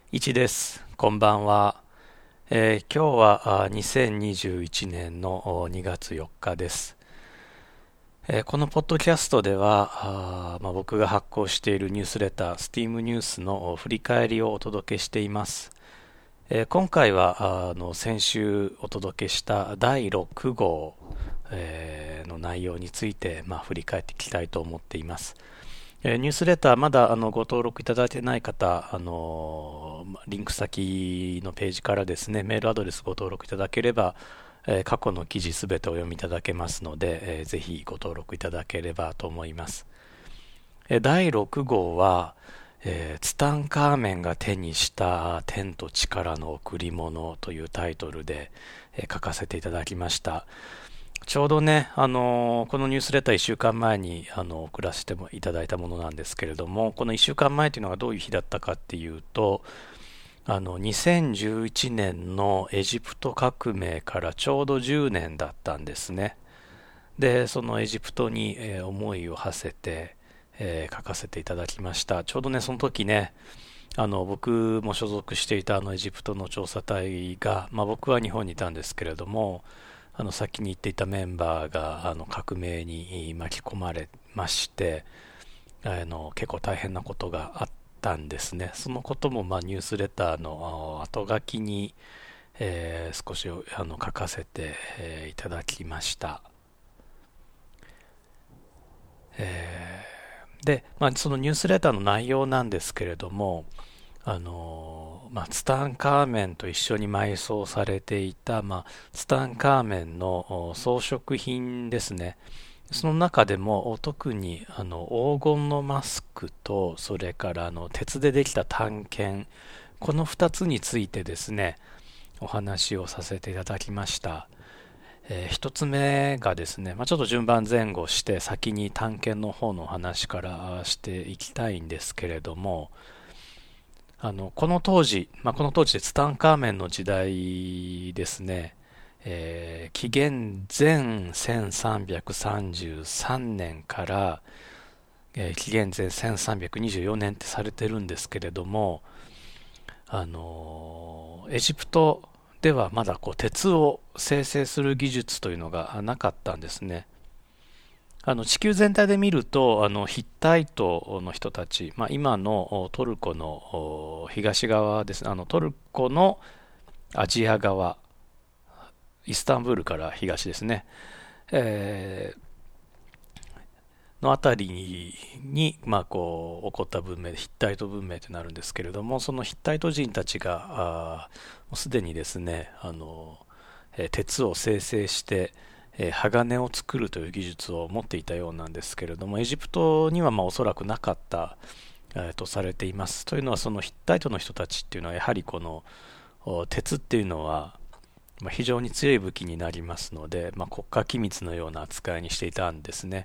1です。こんばんは。今日は2021年の2月4日です。このポッドキャストでは、僕が発行しているニュースレター、STEAM ニュースの振り返りをお届けしています。今回は先週お届けした第6号、の内容について、振り返っていきたいと思っています。ニュースレターまだご登録いただいてない方、リンク先のページからですね、メールアドレスご登録いただければ、過去の記事すべてお読みいただけますので、ぜひご登録いただければと思います。第6号は、ツタンカーメンが手にした天と力の贈り物というタイトルで、書かせていただきました。ちょうどね、このニュースレター1週間前に送らせていただいたものなんですけれども、この1週間前というのがどういう日だったかっていうと、2011年のエジプト革命からちょうど10年だったんですね。で、そのエジプトに思いを馳せて書かせていただきました。ちょうどね、その時ね、僕も所属していたエジプトの調査隊が、僕は日本にいたんですけれども、先に言っていたメンバーが革命に巻き込まれまして、結構大変なことがあったんですね。そのこともニュースレターの後書きに、少し書かせて、いただきました。で、そのニュースレターの内容なんですけれども、ツタンカーメンと一緒に埋葬されていた、ツタンカーメンの装飾品ですね。その中でも特に黄金のマスクと、それから鉄でできた短剣、この2つについてですね、お話をさせていただきました。一つ目がですね、ちょっと順番前後して先に短剣の方のお話からしていきたいんですけれども、この当時、この当時でツタンカーメンの時代ですね、紀元前1333年から、紀元前1324年ってされてるんですけれども、エジプトではまだ鉄を生成する技術というのがなかったんですね。地球全体で見るとヒッタイトの人たち、今のトルコの東側ですね、トルコのアジア側、イスタンブールから東ですね、のあたりに、起こった文明でヒッタイト文明となるんですけれども、そのヒッタイト人たちがもうすでにですね、鉄を生成して鋼を作るという技術を持っていたようなんですけれども、エジプトにはおそらくなかった、とされています。というのは、そのヒッタイトの人たちっていうのはやはりこの鉄っていうのは非常に強い武器になりますので、国家機密のような扱いにしていたんですね。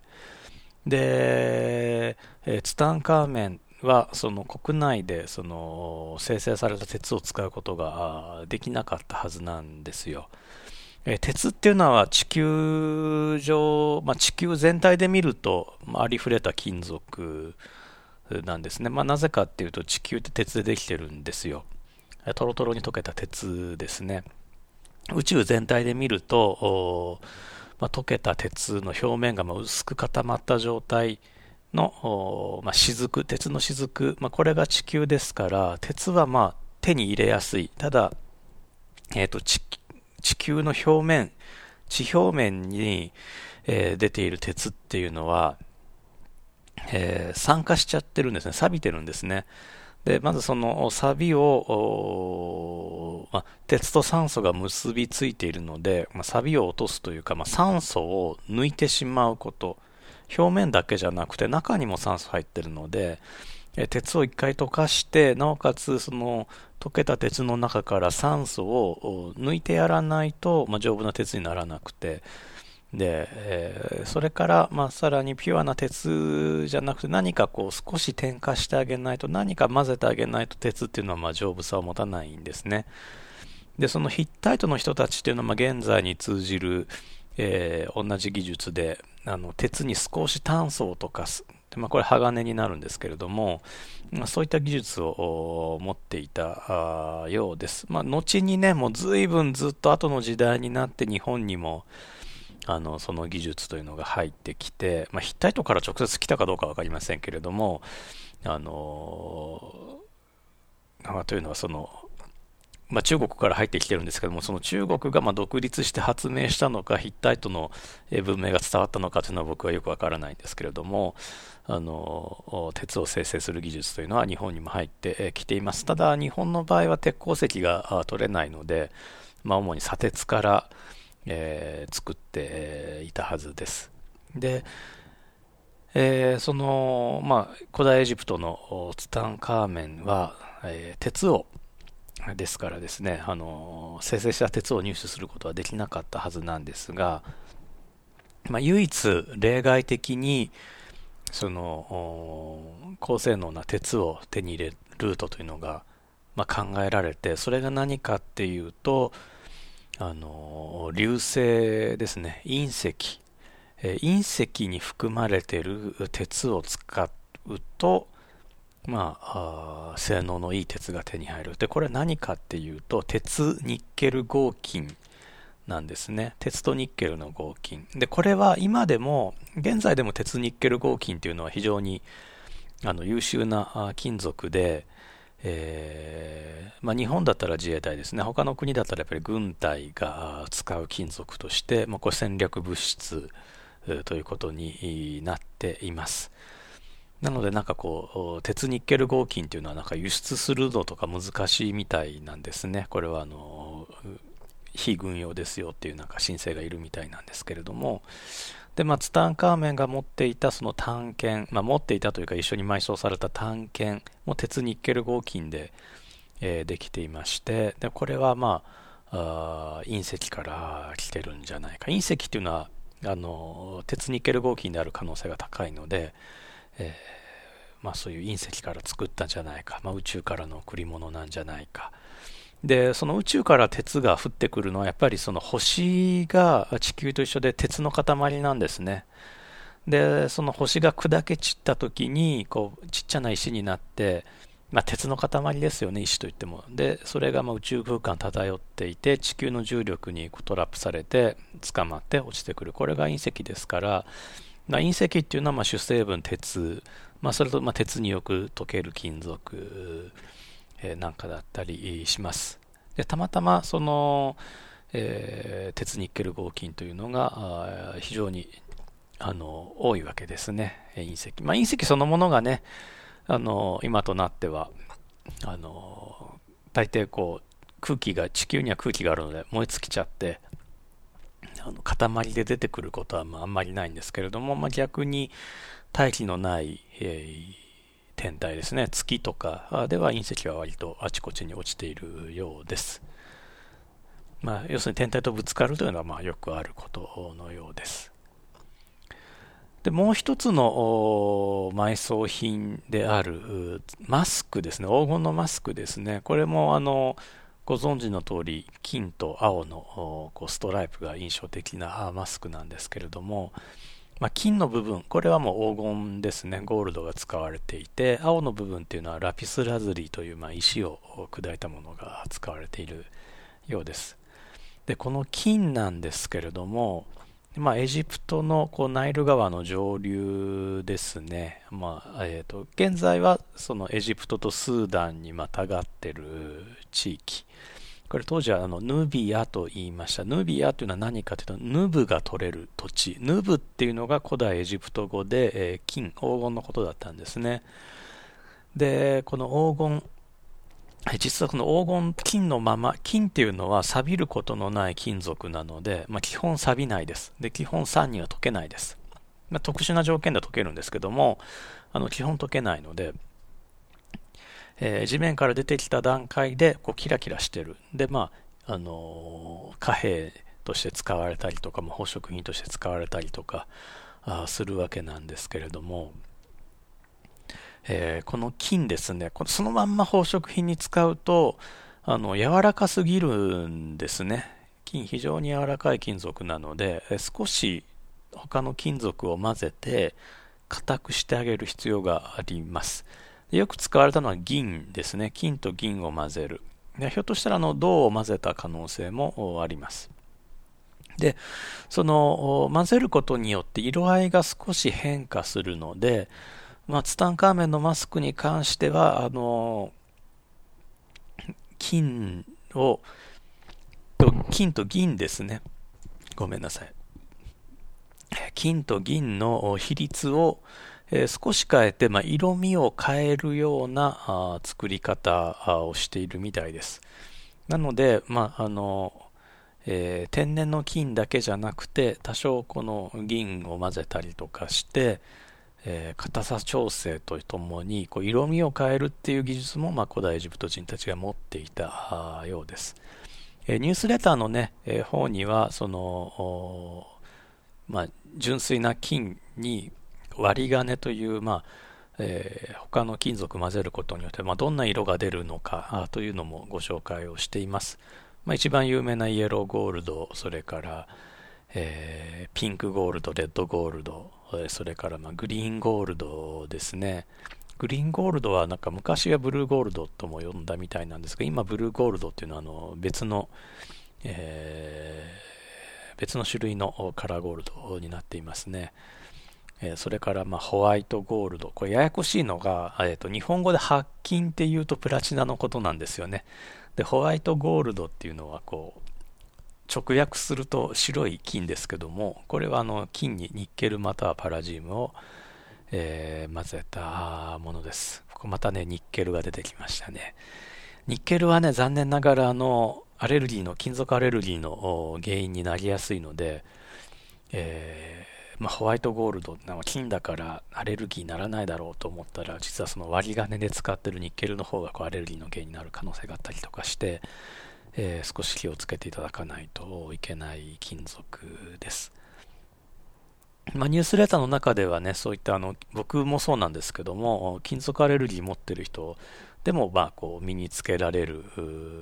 で、ツタンカーメンはその国内でその生成された鉄を使うことができなかったはずなんですよ。鉄っていうのは地球上、地球全体で見るとありふれた金属なんですね。なぜかっていうと、地球って鉄でできてるんですよ。トロトロに溶けた鉄ですね。宇宙全体で見ると、溶けた鉄の表面が薄く固まった状態の、雫、鉄の雫、これが地球ですから、鉄は手に入れやすい。ただ、地球の表面、地表面に、出ている鉄っていうのは、酸化しちゃってるんですね。錆びてるんですね。で、まずその錆を、鉄と酸素が結びついているので、錆を落とすというか、酸素を抜いてしまうこと。表面だけじゃなくて中にも酸素入ってるので、鉄を一回溶かして、なおかつその溶けた鉄の中から酸素を抜いてやらないと、丈夫な鉄にならなくて、で、それから、さらにピュアな鉄じゃなくて、何か少し添加してあげないと、何か混ぜてあげないと鉄っていうのは丈夫さを持たないんですね。で、そのヒッタイトの人たちっていうのは現在に通じる、同じ技術で鉄に少し炭素を溶かす、 て、これ鋼になるんですけれども、そういった技術を持っていたようです。後にね、もう随分ずっと後の時代になって日本にもその技術というのが入ってきて、ヒッタイトから直接来たかどうか分かりませんけれども、というのは中国から入ってきてるんですけども、その中国が独立して発明したのか、ヒッタイトの文明が伝わったのかというのは僕はよくわからないんですけれども、鉄を生成する技術というのは日本にも入ってきています。ただ日本の場合は鉄鉱石が取れないので、主に砂鉄から、作っていたはずです。で、古代エジプトのツタンカーメンは、鉄をですからですね、生成した鉄を入手することはできなかったはずなんですが、唯一例外的に高性能な鉄を手に入れるルートというのが、考えられて、それが何かっていうと、流星ですね、隕石、隕石に含まれている鉄を使うと、性能のいい鉄が手に入る。で、これは何かっていうと、鉄ニッケル合金なんですね。鉄とニッケルの合金。で、これは今でも、現在でも鉄ニッケル合金っていうのは非常に優秀な金属で、日本だったら自衛隊ですね。他の国だったらやっぱり軍隊が使う金属として、これ戦略物質ということになっています。なので鉄ニッケル合金っていうのは輸出するのとか難しいみたいなんですね。これは非軍用ですよっていう申請がいるみたいなんですけれども、で、ツタンカーメンが持っていたその短剣、持っていたというか一緒に埋葬された短剣も鉄ニッケル合金で、できていまして、でこれは隕石から来てるんじゃないか。隕石っていうのは鉄ニッケル合金である可能性が高いので、そういう隕石から作ったんじゃないか、宇宙からの贈り物なんじゃないか。で、その宇宙から鉄が降ってくるのはやっぱりその星が地球と一緒で鉄の塊なんですね。で、その星が砕け散った時にちっちゃな石になって、鉄の塊ですよね、石といっても。で、それが宇宙空間漂っていて、地球の重力にトラップされて捕まって落ちてくる。これが隕石ですから、隕石っていうのは主成分鉄、それと鉄によく溶ける金属、なんかだったりします。で、たまたま鉄ニッケル合金というのが非常に多いわけですね、隕石。隕石そのものがね、今となっては大抵地球には空気があるので燃え尽きちゃって、塊で出てくることはあんまりないんですけれども、逆に大気のない、天体ですね、月とかでは隕石は割とあちこちに落ちているようです。要するに天体とぶつかるというのはよくあることのようです。で、もう一つの埋葬品であるマスクですね、黄金のマスクですね。これもご存知の通り金と青のストライプが印象的なマスクなんですけれども、金の部分、これはもう黄金ですね、ゴールドが使われていて、青の部分っていうのはラピスラズリという石を砕いたものが使われているようです。で、この金なんですけれども、エジプトのナイル川の上流ですね。現在はそのエジプトとスーダンにまたがってる地域。これ当時はヌビアと言いました。ヌビアというのは何かというと、ヌブが取れる土地。ヌブっていうのが古代エジプト語で、金、黄金のことだったんですね。で、この黄金、実はこの黄金、金のまま、金っていうのは錆びることのない金属なので、基本錆びないです。で、基本酸には溶けないです。特殊な条件では溶けるんですけども、基本溶けないので、地面から出てきた段階でキラキラしてる。で、貨幣として使われたりとか、宝飾品として使われたりとかするわけなんですけれども、この金ですね、そのまんま宝飾品に使うと柔らかすぎるんですね。金非常に柔らかい金属なので、少し他の金属を混ぜて硬くしてあげる必要があります。よく使われたのは銀ですね。金と銀を混ぜる。でひょっとしたら銅を混ぜた可能性もあります。で、その混ぜることによって色合いが少し変化するので、ツタンカーメンのマスクに関しては金と銀ですね。ごめんなさい。金と銀の比率を少し変えて、色味を変えるような作り方をしているみたいです。なので、天然の金だけじゃなくて多少この銀を混ぜたりとかして、硬さ調整とともに色味を変えるっていう技術も古代エジプト人たちが持っていたようです。ニュースレターのね、方にはその純粋な金に割り金という、他の金属を混ぜることによって、どんな色が出るのかというのもご紹介をしています。一番有名なイエローゴールド、それから、ピンクゴールド、レッドゴールド、それからグリーンゴールドですね。グリーンゴールドはなんか昔はブルーゴールドとも呼んだみたいなんですが、今ブルーゴールドっていうのは別の種類のカラーゴールドになっていますね。それからホワイトゴールド、これややこしいのが、日本語で白金っていうとプラチナのことなんですよね。でホワイトゴールドっていうのは直訳すると白い金ですけども、これは金にニッケルまたはパラジウムを、混ぜたものです。ここまたねニッケルが出てきましたね。ニッケルはね残念ながら金属アレルギーの原因になりやすいので、ホワイトゴールド金だからアレルギーにならないだろうと思ったら、実はその割り金で使ってるニッケルの方がアレルギーの原因になる可能性があったりとかして、少し気をつけていただかないといけない金属です。ニュースレターの中ではね、そういった僕もそうなんですけども、金属アレルギー持ってる人でも身につけられる、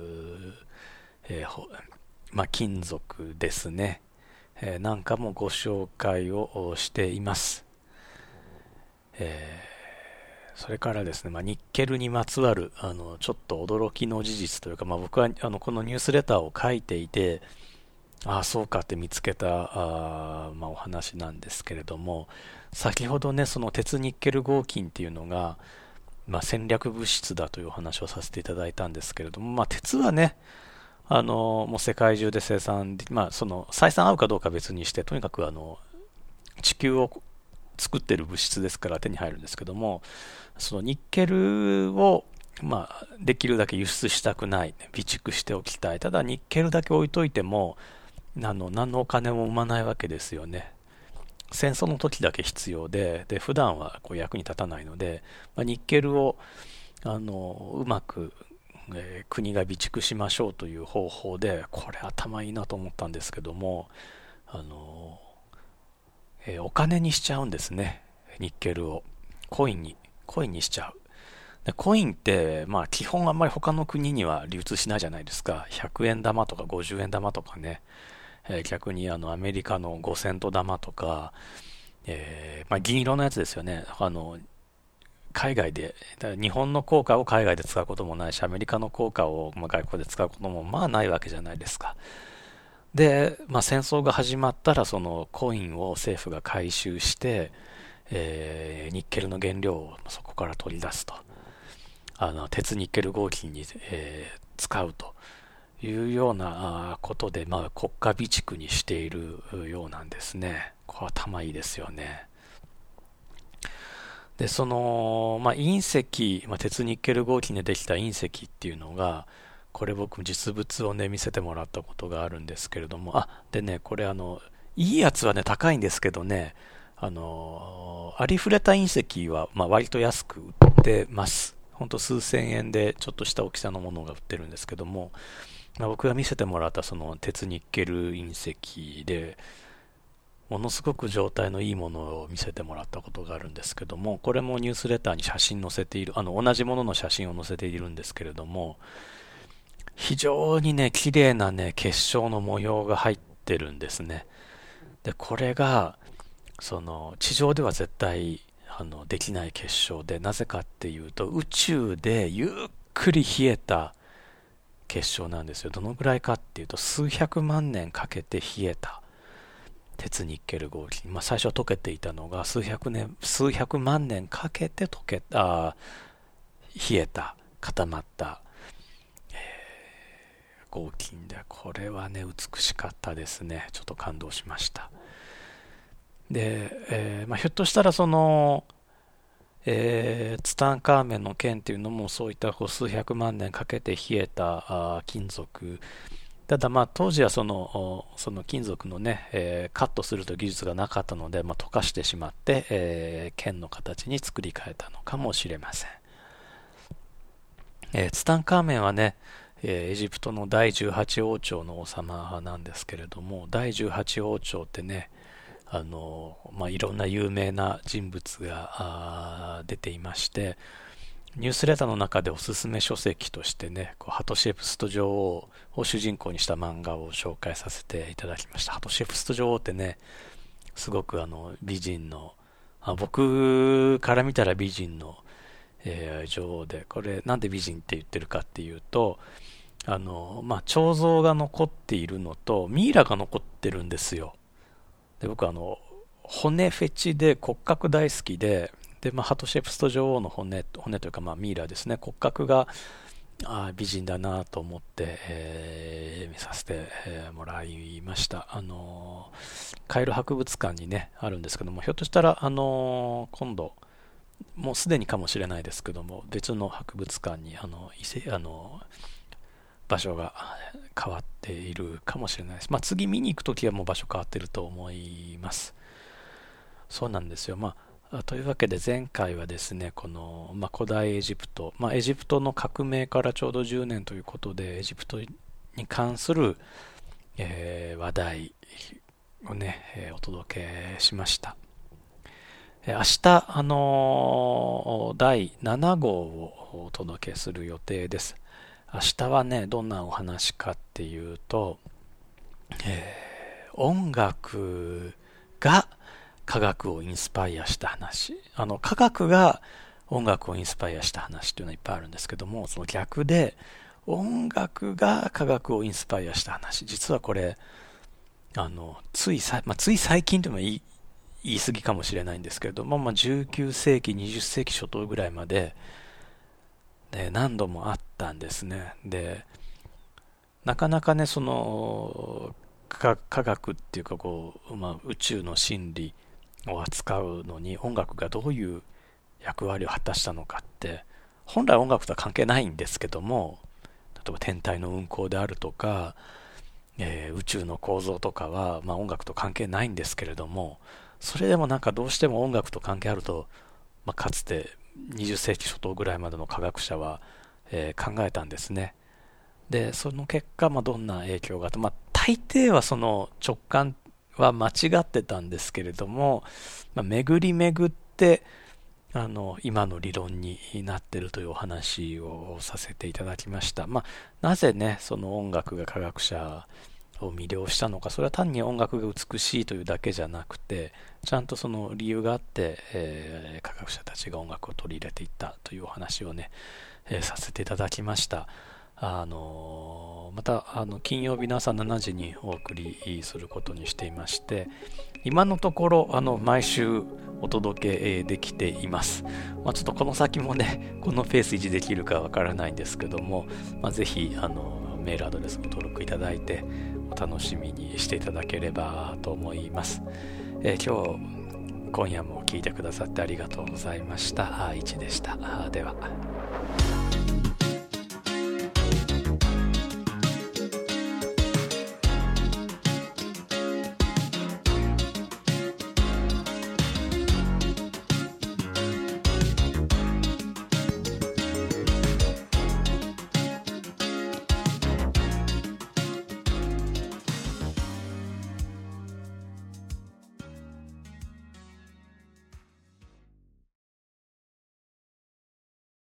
金属ですね。なんかもご紹介をしています。それからですね、ニッケルにまつわるちょっと驚きの事実というか、僕はこのニュースレターを書いていて、そうかって見つけたお話なんですけれども、先ほどねその鉄ニッケル合金っていうのが、戦略物質だというお話をさせていただいたんですけれども、鉄はねもう世界中で生産で、その採算合うかどうか別にして、とにかく地球を作ってる物質ですから手に入るんですけども、そのニッケルをできるだけ輸出したくない、備蓄しておきたい。ただニッケルだけ置いといても何のお金も生まないわけですよね。戦争の時だけ必要で、普段は役に立たないので、ニッケルをうまく国が備蓄しましょうという方法で、これ頭いいなと思ったんですけども、お金にしちゃうんですね。ニッケルをコインにしちゃう。でコインって基本あんまり他の国には流通しないじゃないですか。100円玉とか50円玉とかね、逆にアメリカの5セント玉とか、銀色のやつですよね。海外で、日本の硬貨を海外で使うこともないし、アメリカの硬貨を外国で使うこともないわけじゃないですか。で、戦争が始まったらそのコインを政府が回収して、ニッケルの原料をそこから取り出すと、鉄ニッケル合金に、使うというようなことで、国家備蓄にしているようなんですね。これは頭いいですよね。でその、隕石、鉄ニッケル合金でできた隕石っていうのが、これ僕実物をね見せてもらったことがあるんですけれども、でねこれいいやつはね高いんですけどね、ありふれた隕石は割と安く売ってます。ほんと数千円でちょっとした大きさのものが売ってるんですけども、僕が見せてもらったその鉄ニッケル隕石でものすごく状態のいいものを見せてもらったことがあるんですけども、これもニュースレターに写真載せている、同じものの写真を載せているんですけれども、非常にね綺麗なね結晶の模様が入ってるんですね。でこれがその地上では絶対できない結晶で、なぜかっていうと宇宙でゆっくり冷えた結晶なんですよ。どのぐらいかっていうと数百万年かけて冷えた鉄ニッケル合金、最初は溶けていたのが数百万年かけて冷えた固まった、合金で、これはね美しかったですね。ちょっと感動しました。で、ひょっとしたらその、ツタンカーメンの剣っていうのもそういった数百万年かけて冷えた金属、ただ当時はその金属のね、カットするという技術がなかったので、溶かしてしまって、剣の形に作り変えたのかもしれません。ツタンカーメンはね、エジプトの第18王朝の王様なんですけれども、第18王朝ってね、いろんな有名な人物が出ていまして、ニュースレターの中でおすすめ書籍としてね、ハトシェプスト女王を主人公にした漫画を紹介させていただきました。ハトシェプスト女王ってね、すごく美人の、僕から見たら美人の、女王で、これなんで美人って言ってるかっていうと、彫像が残っているのとミイラが残ってるんですよ。で、僕骨フェチで骨格大好きで、ハトシェプスト女王の骨というかミイラですね、骨格が美人だなと思って、見させてもらいました。カエル博物館にねあるんですけども、ひょっとしたら今度もうすでにかもしれないですけども、別の博物館に場所が変わっているかもしれないです。次見に行くときはもう場所変わってると思います。そうなんですよ。というわけで前回はですね、この、古代エジプト、エジプトの革命からちょうど10年ということで、エジプトに関する、話題をね、お届けしました。明日、第7号をお届けする予定です。明日はね、どんなお話かっていうと、音楽が科学をインスパイアした話、科学が音楽をインスパイアした話っていうのはいっぱいあるんですけども、その逆で音楽が科学をインスパイアした話、実はこれつい最近というのは言い過ぎかもしれないんですけれども、19世紀20世紀初頭ぐらいまで何度もあったんですね。で、なかなかね、その科学っていうか宇宙の真理を扱うのに音楽がどういう役割を果たしたのかって、本来音楽とは関係ないんですけども、例えば天体の運行であるとか、宇宙の構造とかは、音楽と関係ないんですけれども、それでもどうしても音楽と関係あると、かつて20世紀初頭ぐらいまでの科学者は、考えたんですね。で、その結果、どんな影響があって、大抵はその直感は間違ってたんですけれども、巡り巡って今の理論になっているというお話をさせていただきました。なぜね、その音楽が科学者を魅了したのか、それは単に音楽が美しいというだけじゃなくて、ちゃんとその理由があって、科学者たちが音楽を取り入れていったというお話をね、させていただきました。また金曜日の朝7時にお送りすることにしていまして、今のところ毎週お届けできています。ちょっとこの先もね、このペース維持できるかわからないんですけども、ぜひメールアドレスを登録いただいてお楽しみにしていただければと思います。今夜も聞いてくださってありがとうございました。いちでした。では。